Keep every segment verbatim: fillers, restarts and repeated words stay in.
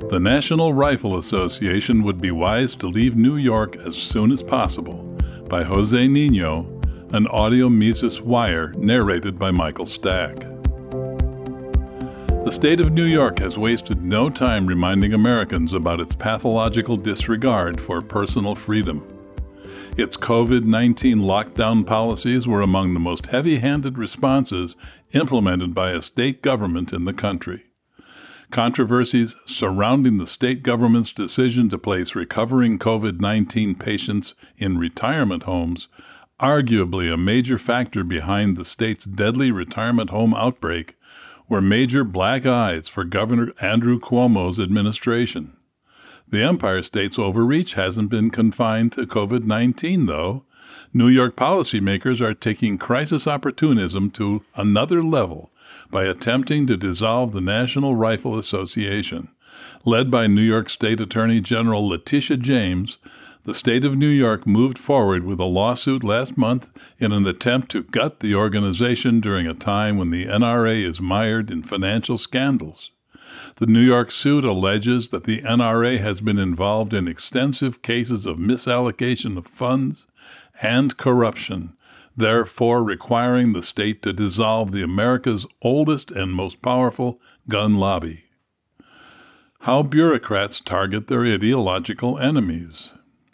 The National Rifle Association would be wise to leave New York as soon as possible, by Jose Nino, an audio Mises Wire narrated by Michael Stack. The state of New York has wasted no time reminding Americans about its pathological disregard for personal freedom. Its covid nineteen lockdown policies were among the most heavy-handed responses implemented by a state government in the country. Controversies surrounding the state government's decision to place recovering covid nineteen patients in retirement homes, arguably a major factor behind the state's deadly retirement home outbreak, were major black eyes for Governor Andrew Cuomo's administration. The Empire State's overreach hasn't been confined to covid nineteen, though. New York policymakers are taking crisis opportunism to another level by attempting to dissolve the National Rifle Association. Led by New York State Attorney General Letitia James, the state of New York moved forward with a lawsuit last month in an attempt to gut the organization during a time when the N R A is mired in financial scandals. The New York suit alleges that the N R A has been involved in extensive cases of misallocation of funds and corruption, therefore requiring the state to dissolve the America's oldest and most powerful gun lobby. How bureaucrats target their ideological enemies.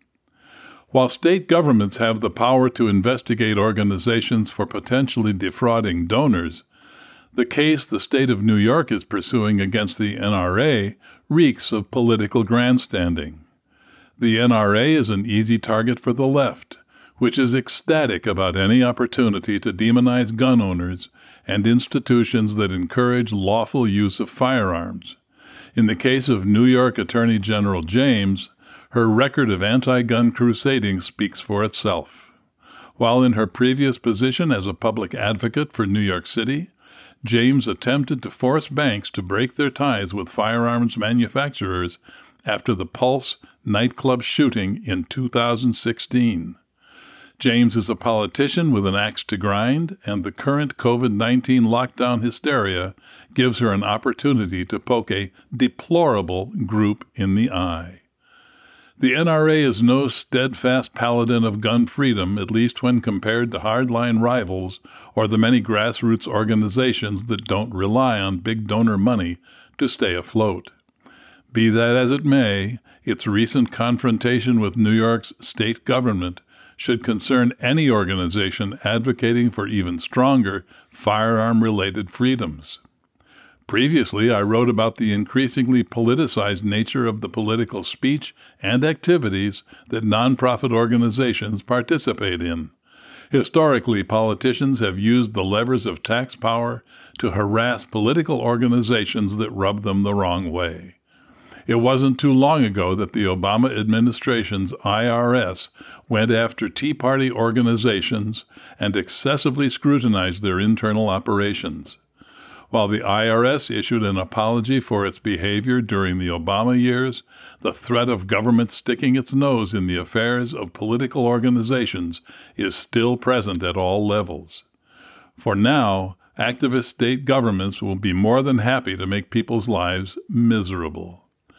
While state governments have the power to investigate organizations for potentially defrauding donors, the case the state of New York is pursuing against the N R A reeks of political grandstanding. The N R A is an easy target for the left, which is ecstatic about any opportunity to demonize gun owners and institutions that encourage lawful use of firearms. In the case of New York Attorney General James, her record of anti-gun crusading speaks for itself. While in her previous position as a public advocate for New York City, James attempted to force banks to break their ties with firearms manufacturers after the Pulse nightclub shooting in two thousand sixteen. James is a politician with an axe to grind, and the current covid nineteen lockdown hysteria gives her an opportunity to poke a deplorable group in the eye. The N R A is no steadfast paladin of gun freedom, at least when compared to hardline rivals or the many grassroots organizations that don't rely on big donor money to stay afloat. Be that as it may, its recent confrontation with New York's state government should concern any organization advocating for even stronger firearm-related freedoms. Previously, I wrote about the increasingly politicized nature of the political speech and activities that nonprofit organizations participate in. Historically, politicians have used the levers of tax power to harass political organizations that rub them the wrong way. It wasn't too long ago that the Obama administration's I R S went after Tea Party organizations and excessively scrutinized their internal operations. While the I R S issued an apology for its behavior during the Obama years, the threat of government sticking its nose in the affairs of political organizations is still present at all levels. For now, activist state governments will be more than happy to make people's lives miserable.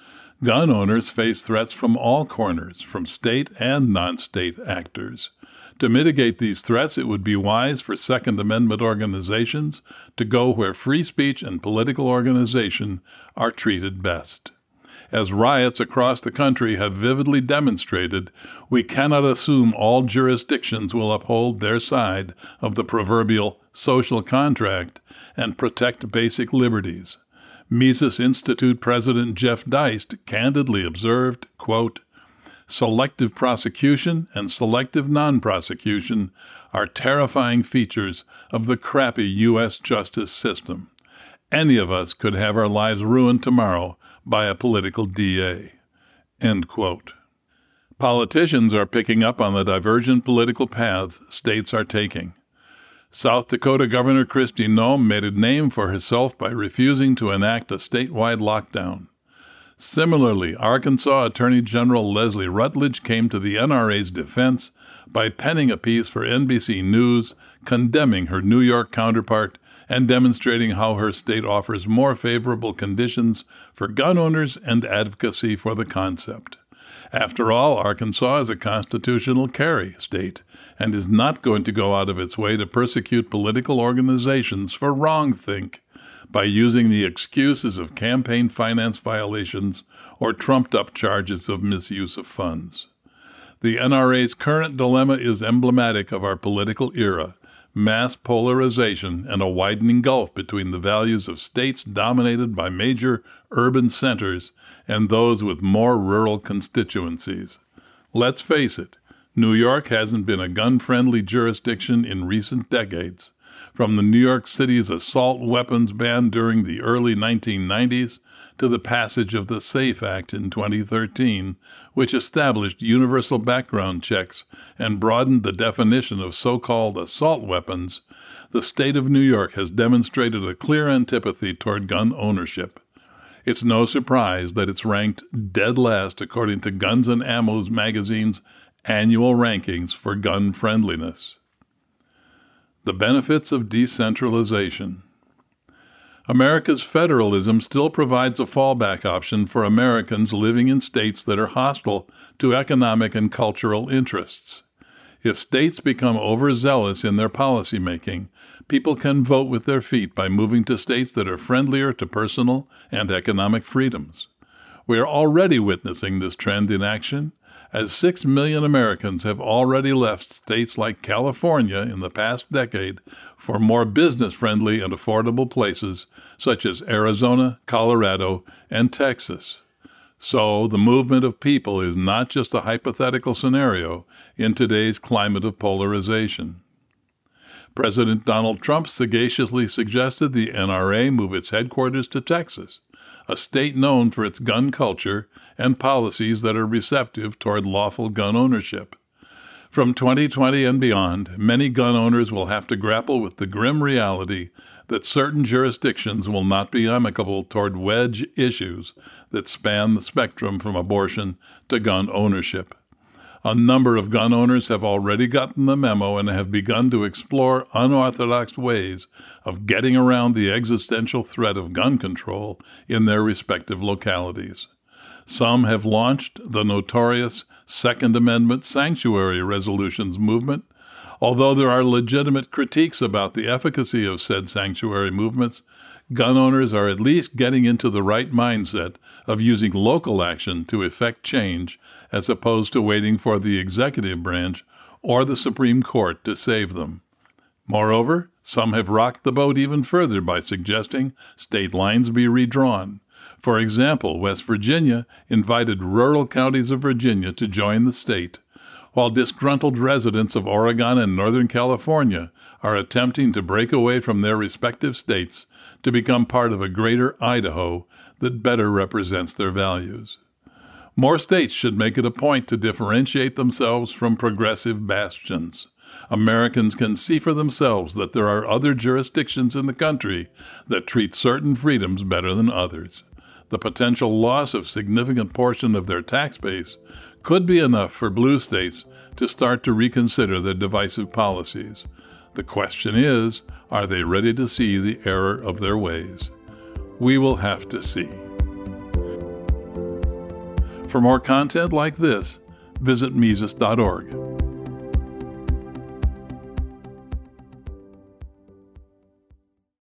Gun owners face threats from all corners, from state and non-state actors. To mitigate these threats, it would be wise for Second Amendment organizations to go where free speech and political organization are treated best. As riots across the country have vividly demonstrated, we cannot assume all jurisdictions will uphold their side of the proverbial social contract and protect basic liberties. Mises Institute President Jeff Deist candidly observed, quote, "Selective prosecution and selective non-prosecution are terrifying features of the crappy U S justice system. Any of us could have our lives ruined tomorrow by a political D A." End quote. Politicians are picking up on the divergent political paths states are taking. South Dakota Governor Kristi Noem made a name for herself by refusing to enact a statewide lockdown. Similarly, Arkansas Attorney General Leslie Rutledge came to the N R A's defense by penning a piece for N B C News condemning her New York counterpart and demonstrating how her state offers more favorable conditions for gun owners and advocacy for the concept. After all, Arkansas is a constitutional carry state and is not going to go out of its way to persecute political organizations for wrongthink by using the excuses of campaign finance violations or trumped-up charges of misuse of funds. The N R A's current dilemma is emblematic of our political era: mass polarization and a widening gulf between the values of states dominated by major urban centers and those with more rural constituencies. Let's face it, New York hasn't been a gun-friendly jurisdiction in recent decades. From the New York City's assault weapons ban during the early nineteen nineties to the passage of the SAFE Act in twenty thirteen, which established universal background checks and broadened the definition of so-called assault weapons, the state of New York has demonstrated a clear antipathy toward gun ownership. It's no surprise that it's ranked dead last according to Guns and Ammo magazine's annual rankings for gun friendliness. The benefits of decentralization. America's federalism still provides a fallback option for Americans living in states that are hostile to economic and cultural interests. If states become overzealous in their policymaking, people can vote with their feet by moving to states that are friendlier to personal and economic freedoms. We are already witnessing this trend in action, as six million Americans have already left states like California in the past decade for more business-friendly and affordable places such as Arizona, Colorado, and Texas. So the movement of people is not just a hypothetical scenario in today's climate of polarization. President Donald Trump sagaciously suggested the N R A move its headquarters to Texas, a state known for its gun culture and policies that are receptive toward lawful gun ownership. From twenty twenty and beyond, many gun owners will have to grapple with the grim reality that certain jurisdictions will not be amicable toward wedge issues that span the spectrum from abortion to gun ownership. A number of gun owners have already gotten the memo and have begun to explore unorthodox ways of getting around the existential threat of gun control in their respective localities. Some have launched the notorious Second Amendment sanctuary resolutions movement, although there are legitimate critiques about the efficacy of said sanctuary movements. Gun owners are at least getting into the right mindset of using local action to effect change as opposed to waiting for the executive branch or the Supreme Court to save them. Moreover, some have rocked the boat even further by suggesting state lines be redrawn. For example, West Virginia invited rural counties of Virginia to join the state, while disgruntled residents of Oregon and Northern California are attempting to break away from their respective states to become part of a greater Idaho that better represents their values. More states should make it a point to differentiate themselves from progressive bastions. Americans can see for themselves that there are other jurisdictions in the country that treat certain freedoms better than others. The potential loss of significant portion of their tax base could be enough for blue states to start to reconsider their divisive policies. The question is, are they ready to see the error of their ways? We will have to see. For more content like this, visit Mises dot org.